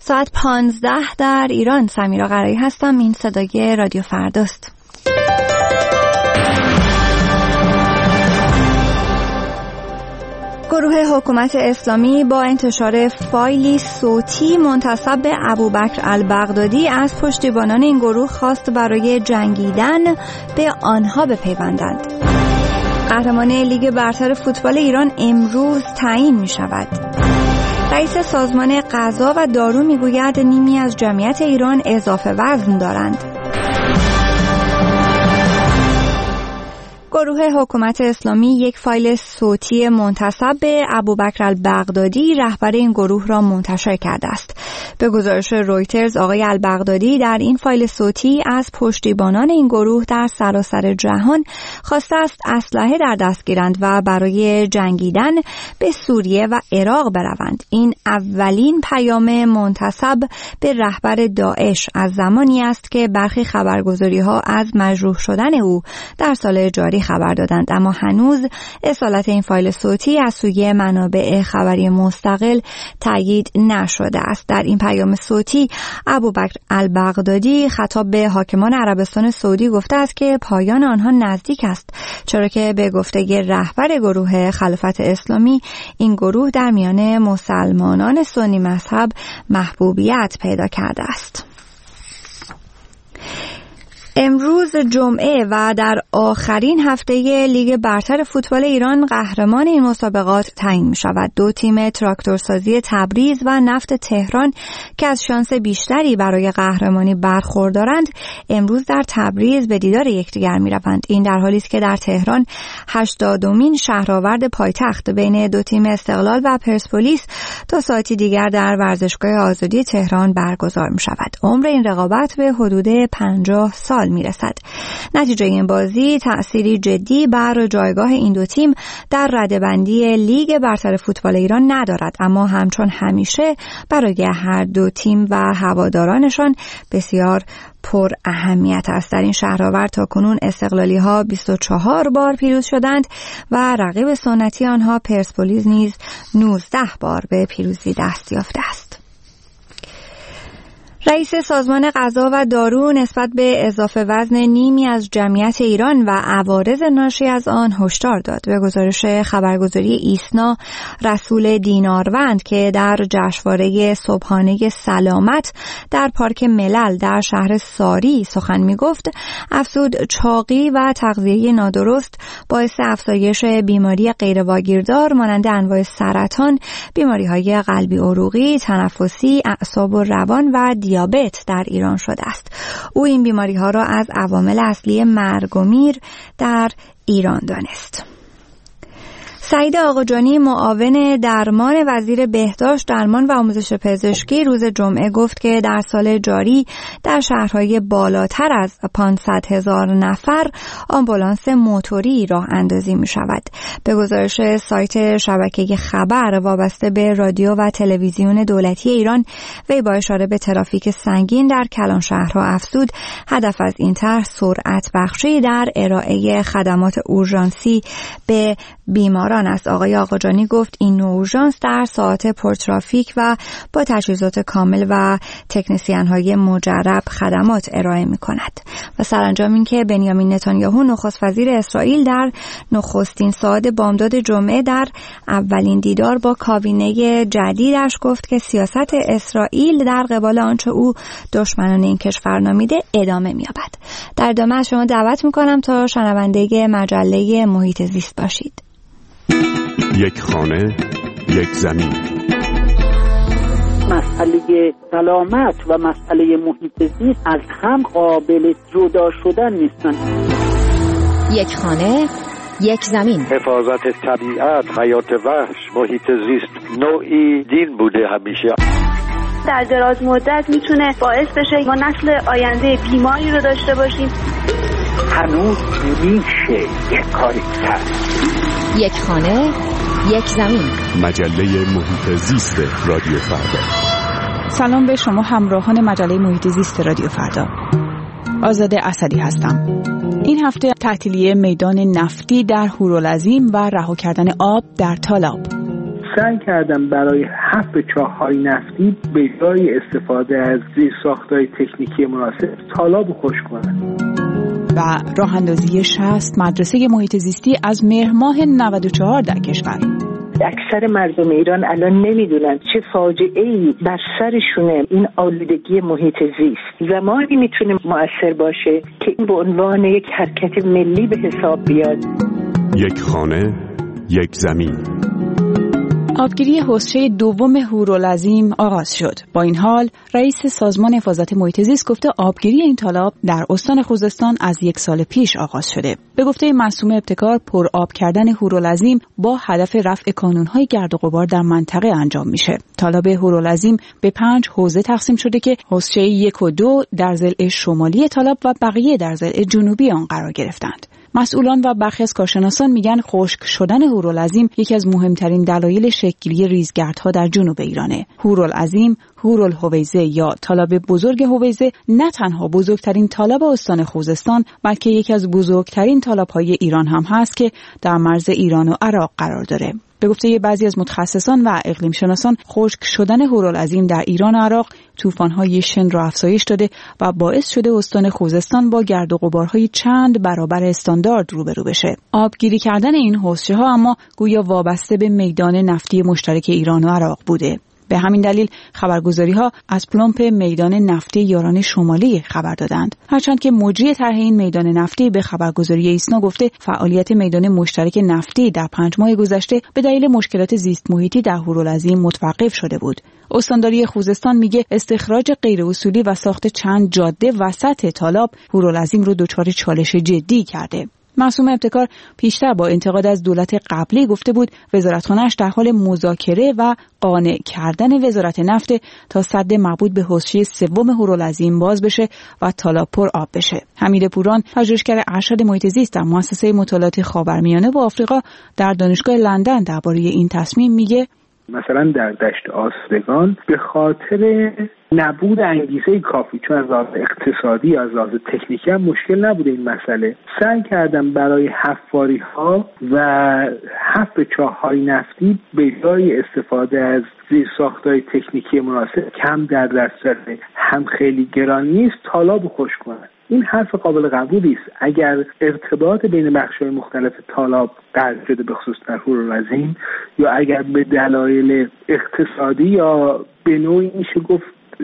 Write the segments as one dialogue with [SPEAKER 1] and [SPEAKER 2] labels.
[SPEAKER 1] ساعت 15 در ایران. سمیرا قرایی هستم. این صدای رادیو فرداست. گروه حکومت اسلامی با انتشار فایلی صوتی منتسب به ابوبکر البغدادی از پشتیبانان این گروه خواست برای جنگیدن به آنها بپیوندند. قهرمان لیگ برتر فوتبال ایران امروز تعیین می شود. رئیس سازمان غذا و دارو می گوید نیمی از جمعیت ایران اضافه وزن دارند. گروه حکومت اسلامی یک فایل صوتی منتسب به ابوبکر البغدادی رهبر این گروه را منتشر کرده است. به گزارش رویترز آقای البغدادی در این فایل صوتی از پشتیبانان این گروه در سراسر جهان خواسته است اسلحه در دست گیرند و برای جنگیدن به سوریه و عراق بروند. این اولین پیام منتسب به رهبر داعش از زمانی است که برخی خبرگزاری‌ها از مجروح شدن او در سال جاری خبر دادند، اما هنوز اصالت این فایل صوتی از سوی منابع خبری مستقل تایید نشده است. در این پیام صوتی ابوبکر البغدادی خطاب به حاکمان عربستان سعودی گفته است که پایان آنها نزدیک است، چرا که به گفته رهبر گروه خلافت اسلامی این گروه در میان مسلمانان سنی مذهب محبوبیت پیدا کرده است. امروز جمعه و در آخرین هفته لیگ برتر فوتبال ایران قهرمان این مسابقات تعیین می شود. دو تیم تراکتورسازی تبریز و نفت تهران که از شانس بیشتری برای قهرمانی برخوردارند امروز در تبریز به دیدار یکدیگر می روند. این در حالی است که در تهران 80مین شهرآورد پایتخت بین دو تیم استقلال و پرسپولیس تا ساعتی دیگر در ورزشگاه آزادی تهران برگزار می شود. عمر این رقابت به حدود 50 سال میرسد. نتیجه این بازی تأثیری جدی بر جایگاه این دو تیم در رده‌بندی لیگ برتر فوتبال ایران ندارد، اما همچون همیشه برای هر دو تیم و هوادارانشان بسیار پر اهمیت است. در این شهرآورد تاکنون استقلالی ها 24 بار پیروز شدند و رقیب سنتی آنها پرسپولیس نیز 19 بار به پیروزی دست یافته است. رئیس سازمان غذا و دارو نسبت به اضافه وزن نیمی از جمعیت ایران و عوارض ناشی از آن هشدار داد. به گزارش خبرگزاری ایسنا، رسول دیناروند که در جشنواره صبحانه سلامت در پارک ملل در شهر ساری سخن می‌گفت، افزود چاقی و تغذیه نادرست باعث افزایش بیماری غیرواگیردار مانند انواع سرطان، بیماری‌های قلبی عروقی، تنفسی، اعصاب و روان و دیابت در ایران شده است. او این بیماری‌ها را از عوامل اصلی مرگ و میر در ایران دانست. سعید آقاجانی معاون درمان وزیر بهداشت، درمان و آموزش پزشکی روز جمعه گفت که در سال جاری در شهرهای بالاتر از 500,000 نفر آمبولانس موتوری راه اندازی می شود. به گزارش سایت شبکه خبر وابسته به رادیو و تلویزیون دولتی ایران، وی با اشاره به ترافیک سنگین در کلان شهرها افزود هدف از این طرح سرعت بخشی در ارائه خدمات اورژانسی به بیماران است. آقای آقاجانی گفت این نوع اورژانس در ساعات پرترافیک و با تجهیزات کامل و تکنسین‌های مجرب خدمات ارائه می‌کند. و سرانجام این که بنیامین نتانیاهو نخست وزیر اسرائیل در نخستین ساعت بامداد جمعه در اولین دیدار با کابینه جدیدش گفت که سیاست اسرائیل در قبال آنچه او دشمنان این کشور نامیده ادامه می‌یابد. در ادامه از شما دعوت می‌کنم تا شنونده مجله محیط زیست باشید.
[SPEAKER 2] یک خانه، یک زمین.
[SPEAKER 3] مسئله سلامت و مسئله محیط زیست از هم قابل جدا شدن نیستن.
[SPEAKER 4] یک خانه، یک زمین.
[SPEAKER 5] حفاظت طبیعت، حیات وحش، محیط زیست نوعی دین بوده همیشه.
[SPEAKER 6] در دراز مدت میتونه باعث بشه ما نسل آینده بیماری رو داشته باشیم.
[SPEAKER 3] هنوز میشه یک کاری کرد.
[SPEAKER 4] یک خانه، یک زمین.
[SPEAKER 2] مجله محیط زیست رادیو فردا.
[SPEAKER 7] سلام به شما همراهان مجله محیط زیست رادیو فردا. آزاده اسدی هستم. این هفته تعطیلی میدان نفتی در هورالعظیم و رها کردن آب در تالاب.
[SPEAKER 8] سعی کردم برای حفر چاه‌های نفتی به جای استفاده از زیرساخت‌های تکنیکی مناسب تالاب خشک کنم.
[SPEAKER 7] و راه اندازی 60 مدرسه محیط زیستی از مهر ماه 94 در کشور.
[SPEAKER 9] اکثر مردم ایران الان نمیدونن چه فاجعه‌ای بر سرشونه این آلودگی محیط زیست. زمانی میتونه مؤثر باشه که این به عنوان یک حرکت ملی به حساب بیاد.
[SPEAKER 2] یک خانه، یک زمین.
[SPEAKER 7] آبگیری حوضچه دوم هورالعظیم آغاز شد. با این حال رئیس سازمان حفاظت محیط زیست گفته آبگیری این تالاب در استان خوزستان از 1 سال پیش آغاز شده. به گفته معصومه ابتکار پر آب کردن هورالعظیم با هدف رفع کانون‌های گرد و غبار در منطقه انجام میشه. تالاب هورالعظیم به 5 حوزه تقسیم شده که حوضچه 1 و 2 در ضلع شمالی تالاب و بقیه در ضلع جنوبی آن قرار گرفتند. مسئولان و برخی از کارشناسان میگن خشک شدن هورالعظیم یکی از مهمترین دلایل شکل‌گیری ریزگردها در جنوب ایرانه. هورالعظیم، هورالهویزه یا تالاب بزرگ هویزه نه تنها بزرگترین تالاب استان خوزستان بلکه یکی از بزرگترین تالاب‌های ایران هم هست که در مرز ایران و عراق قرار داره. به گفته بعضی از متخصصان و اقلیم شناسان خشک شدن هورالعظیم در ایران و عراق طوفان‌های شن را افزایش داده و باعث شده استان خوزستان با گرد و غبارهای چند برابر استاندارد روبرو بشه. آبگیری کردن این حوضچه‌ها اما گویا وابسته به میدان نفتی مشترک ایران و عراق بوده. به همین دلیل خبرگزاری‌ها از پلمپ میدان نفتی یاران شمالی خبر دادند. هرچند که مجری طرح این میدان نفتی به خبرگزاری ایسنا گفته فعالیت میدان مشترک نفتی در 5 ماه گذشته به دلیل مشکلات زیست محیطی در هورالعظیم متوقف شده بود. استانداری خوزستان میگه استخراج غیر اصولی و ساخت چند جاده وسط تالاب هورالعظیم رو دچار چالش جدی کرده. معصومه ابتکار پیشتر با انتقاد از دولت قبلی گفته بود وزارتخانه‌اش در حال مذاکره و قانع کردن وزارت نفت تا سد مربوط به حوضچه 3 هورالعظیم باز بشه و تالاب پر آب بشه. حمید پوران، پژوهشگر ارشد محیط زیست در مؤسسه مطالعات خاورمیانه و آفریقا در دانشگاه لندن درباره این تصمیم میگه
[SPEAKER 8] مثلا در دشت آستگان به خاطر نبود انگیزه کافی، چون از لحاظ اقتصادی یا از لحاظ تکنیکی هم مشکل نبوده این مسئله، سعی کردم برای حفاری‌ها و حفر چاه‌های نفتی به جای استفاده از زیرساخت‌های تکنیکی مناسب کم در دسترس هم خیلی گران نیست تالاب خشک کنند. این حرف قابل قبولی است. اگر ارتباط بین بخش‌های مختلف تالاب قطع شده به خصوص در هورالعظیم یا اگر به دلایل اقتصادی یا به نوعی میشه گفت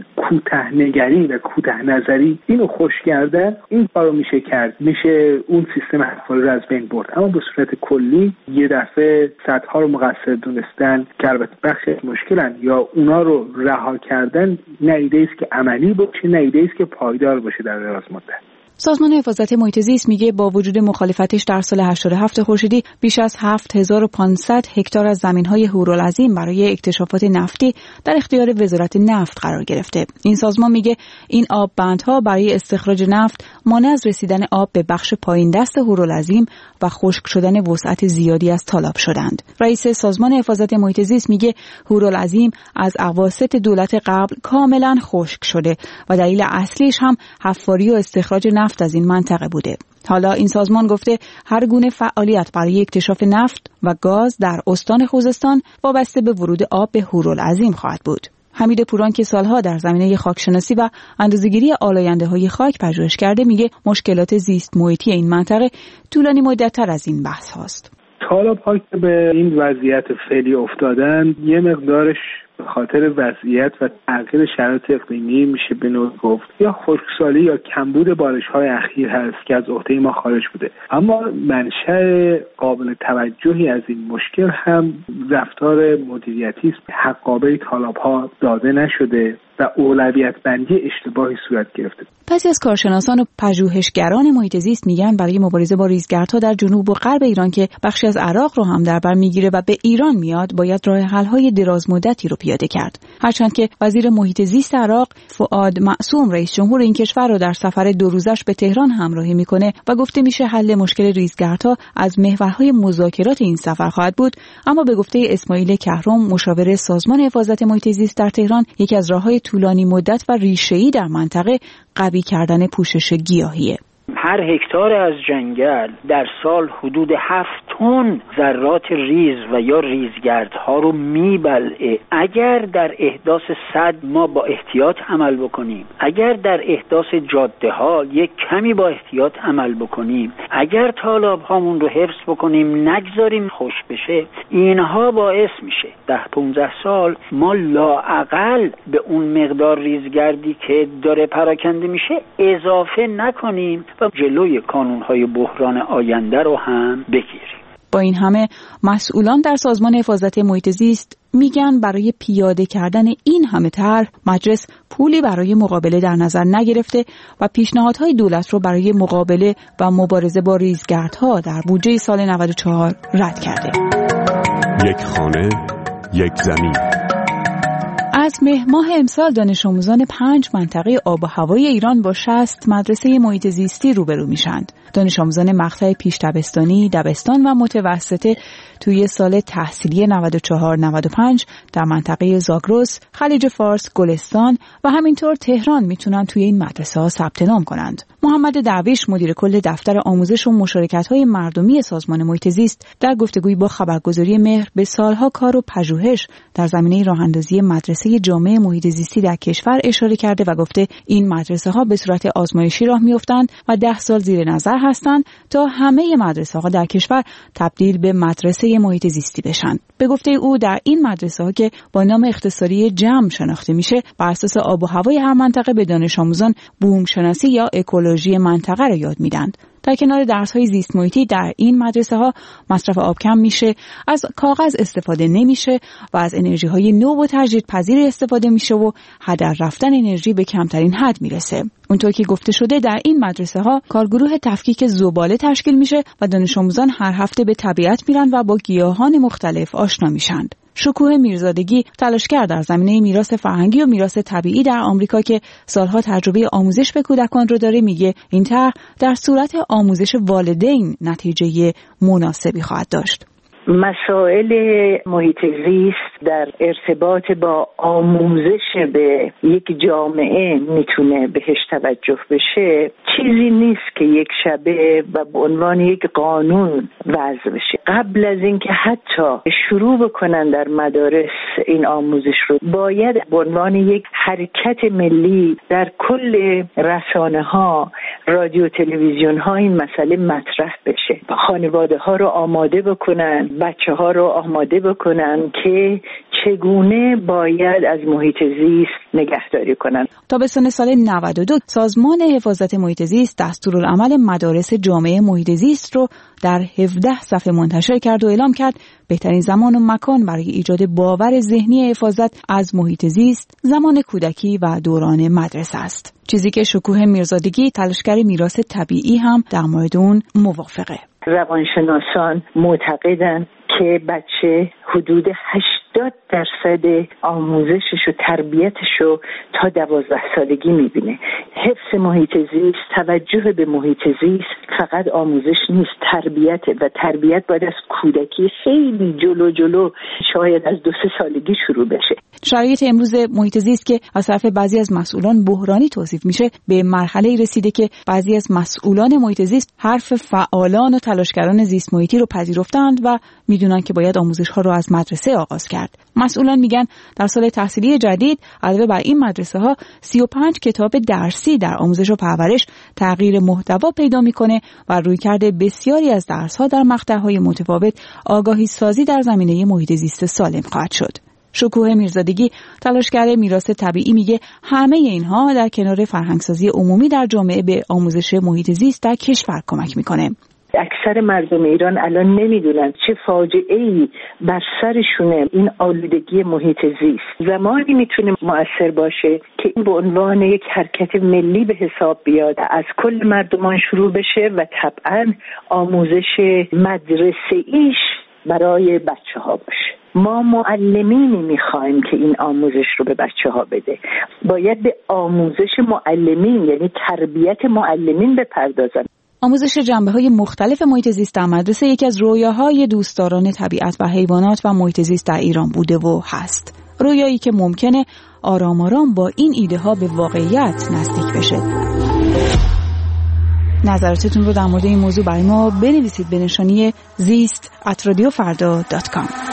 [SPEAKER 8] کوتاه‌نگری و کوتاه نظری اینو خوش کردن، این کارو میشه کرد، میشه اون سیستم حفاری رو از بین برد. اما به صورت کلی یه دفعه سدها رو مقصر دونستن که البته بخشی مشکلن یا اونا رو رها کردن نه ایده است که عملی باشه، نه ایده است که پایدار باشه در دراز مدت.
[SPEAKER 7] سازمان حفاظت محیط زیست میگه با وجود مخالفتش در سال 87 خورشیدی بیش از 7500 هکتار از زمین‌های هورالعظیم برای اکتشافات نفتی در اختیار وزارت نفت قرار گرفته. این سازمان میگه این آب بندها برای استخراج نفت مانع از رسیدن آب به بخش پایین دست هورالعظیم و خشک شدن وسعت زیادی از تالاب شدند. رئیس سازمان حفاظت محیط زیست میگه هورالعظیم از اواسط دولت قبل کاملا خشک شده و دلیل اصلیش هم حفاری و استخراج نفت از این منطقه بوده. حالا این سازمان گفته هر گونه فعالیت برای اکتشاف نفت و گاز در استان خوزستان وابسته به ورود آب به هورالعظیم خواهد بود. حمید پوران که سالها در زمینه خاکشناسی و اندازه‌گیری آلاینده‌های خاک پژوهش کرده میگه مشکلات زیست محیطی این منطقه طولانی مدت‌تر از این بحث هاست.
[SPEAKER 8] تالاب‌ها که به این وضعیت فعلی افتادن یه مقدارش به خاطر وضعیت و تغییر شرایط اقلیمی میشه به نوعی گفت یا خشکسالی یا کمبود بارش‌های اخیر هست که از عهده ما خارج بوده. اما منشأ قابل توجهی از این مشکل هم رفتار مدیریتی است. حقابه تالاب‌ها داده نشده و اولویت بندی اشتباهی صورت گرفته.
[SPEAKER 7] بعضی از کارشناسان و پژوهشگران محیط زیست میگن برای مبارزه با ریزگردها در جنوب و غرب ایران که بخشی از عراق رو هم در بر میگیره و به ایران میاد باید راه حل‌های دراز مدتی رو پیاده کرد. هرچند که وزیر محیط زیست عراق فؤاد معصوم رئیس جمهور این کشور رو در سفر 2 روزش به تهران همراهی میکنه و گفته میشه حل مشکل ریزگردها از محورهای مذاکرات این سفر خواهد بود، اما به گفته اسماعیل کهرم مشاور سازمان حفاظت محیط زیست در تهران یکی از راه‌های طولانی مدت و ریشه‌ای در منطقه قوی کردن پوشش گیاهیه.
[SPEAKER 3] هر هکتار از جنگل در سال حدود 7 تن ذرات ریز و یا ریزگردها رو میبلعه. اگر در احداث سد ما با احتیاط عمل بکنیم، اگر در احداث جاده ها یک کمی با احتیاط عمل بکنیم، اگر تالاب هامون رو حفظ بکنیم، نگذاریم خشک بشه، اینها باعث میشه 10-15 سال ما لااقل به اون مقدار ریزگردی که داره پراکنده میشه اضافه نکنیم و جلوی کانونهای بحران آینده رو هم بگیریم.
[SPEAKER 7] با این همه مسئولان در سازمان حفاظت محیط زیست میگن برای پیاده کردن این همه طرح مجلس پولی برای مقابله در نظر نگرفته و پیشنهادهای دولت رو برای مقابله و مبارزه با ریزگردها در بودجه سال 94 رد کرده.
[SPEAKER 2] یک خانه، یک زمین.
[SPEAKER 7] از مهر ماه امسال دانش آموزان 5 منطقه آب و هوای ایران با 60 مدرسه محیط زیستی روبرو میشند. دانش آموزان مقطع پیش دبستانی، دبستان و متوسطه توی سال تحصیلی 94-95 در منطقه زاگرس، خلیج فارس، گلستان و همینطور تهران میتونن توی این مدرسه ها ثبت نام کنند. محمد درویش مدیر کل دفتر آموزش و مشارکت‌های مردمی سازمان محیط زیست در گفتگویی با خبرگزاری مهر به سالها کار و پژوهش در زمینه راه‌اندازی مدرسه جامعه محیط زیستی در کشور اشاره کرده و گفته این مدرسه ها به صورت آزمایشی راه میافتند و 10 سال زیر نظر هستند تا همه مدرسه ها در کشور تبدیل به مدرسه محیط زیستی بشن. به گفته او در این مدرسه ها که با نام اختصاری جم شناخته میشه، بر اساس آب و هوای هر منطقه به دانش آموزان بوم شناسی یا اکولوژی منطقه را یاد میدن. در کنار درس‌های زیست محیطی در این مدرسه‌ها مصرف آب کم میشه، از کاغذ استفاده نمیشه و از انرژی‌های نو و تجدیدپذیر استفاده میشه و هدر رفتن انرژی به کمترین حد میرسه. اونطور که گفته شده در این مدرسه‌ها کارگروه تفکیک زباله تشکیل میشه و دانش آموزان هر هفته به طبیعت میرن و با گیاهان مختلف آشنا میشن. شکوه میرزادگی تلاشگر در زمینه میراث فرهنگی و میراث طبیعی در آمریکا که سالها تجربه آموزش به کودکان رو داره میگه این طرح در صورت آموزش والدین نتیجه مناسبی خواهد داشت.
[SPEAKER 9] مسائل محیط زیست در ارتباط با آموزش به یک جامعه میتونه بهش توجه بشه، چیزی نیست که یک شبه و به عنوان یک قانون وضع بشه. قبل از اینکه حتی شروع بکنن در مدارس این آموزش رو، باید به عنوان یک حرکت ملی در کل رسانه ها، رادیو، تلویزیون ها این مسئله مطرح بشه. خانواده ها رو آماده بکنن، بچه ها رو آماده بکنن که چگونه باید از محیط زیست نگهداری کنن.
[SPEAKER 7] تابستان سال 92 سازمان حفاظت محیط زیست دستورالعمل مدارس جامعه محیط زیست رو در 17 صفحه منتشر کرد و اعلام کرد بهترین زمان و مکان برای ایجاد باور ذهنی حفاظت از محیط زیست زمان کودکی و دوران مدرسه است. چیزی که شکوه میرزادگی تلاشگر میراث طبیعی هم در مورد اون موافقه.
[SPEAKER 9] روانشناسان معتقدند که بچه حدود 80% آموزشش و تربیتش رو تا 12 سالگی میبینه. حفظ محیط زیست، توجه به محیط زیست فقط آموزش نیست، تربیته و تربیت باید از کودکی خیلی جلو شاید از 2-3 سالگی شروع بشه.
[SPEAKER 7] شرایط امروز محیط زیست که از طرف بعضی از مسئولان بحرانی توصیف میشه، به مرحله رسیده که بعضی از مسئولان محیط زیست حرف فعالان و تلاشگران زیست محیطی رو پذیرفتند و میدونن که باید آموزش ها رو از مدرسه آغاز کرد. مسئولان میگن در سال تحصیلی جدید علاوه بر این مدرسه ها 35 کتاب درسی در آموزش و پرورش تغییر محتوا پیدا میکنه و رویکرد بسیاری از درس ها در مقطع‌های متفاوت آگاهی سازی در زمینه محیط زیست سالم خواهد شد. شکوه میرزادگی تلاشگر میراث طبیعی میگه همه اینها در کنار فرهنگسازی عمومی در جامعه به آموزش محیط زیست در کشور کمک میکنه.
[SPEAKER 9] اکثر مردم ایران الان نمیدونن چه فاجعه‌ای بر سرشونه این آلودگی محیط زیست. زمانی میتونه مؤثر باشه که این به عنوان یک حرکت ملی به حساب بیاد، از کل مردمان شروع بشه و طبعا آموزش مدرسه‌ایش برای بچه‌ها باشه. ما معلمینی میخوایم که این آموزش رو به بچه‌ها بده. باید به آموزش معلمین، یعنی تربیت معلمین بپردازن.
[SPEAKER 7] آموزش جنبه‌های مختلف محیط زیست در مدرسه یکی از رویاهای دوستداران طبیعت و حیوانات و محیط زیست در ایران بوده و هست. رویایی که ممکنه آرام آرام با این ایده ها به واقعیت نزدیک بشه. نظراتتون رو در مورد این موضوع برای ما بنویسید به نشانی زیست@radiofarda.com.